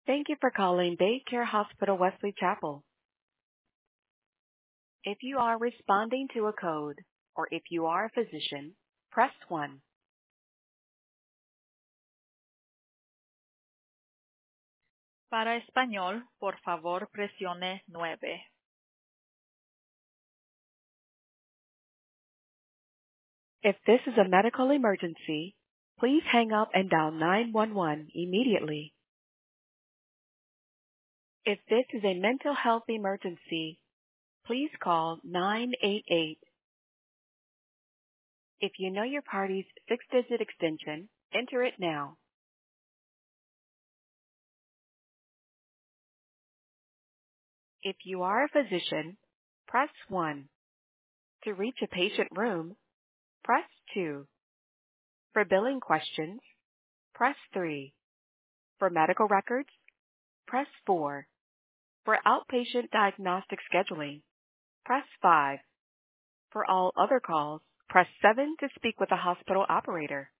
Thank you for calling Baycare Hospital Wesley Chapel. If you are responding to a code or if you are a physician, press 1. Para español, por favor, presione 9. If this is a medical emergency, please hang up and dial 911 immediately. If this is a mental health emergency, please call 988. If you know your party's 6-digit extension, enter it now. If you are a physician, press 1. To reach a patient room, press 2. For billing questions, press 3. For medical records, press 4. For outpatient diagnostic scheduling, press 5. For all other calls, press 7 to speak with a hospital operator.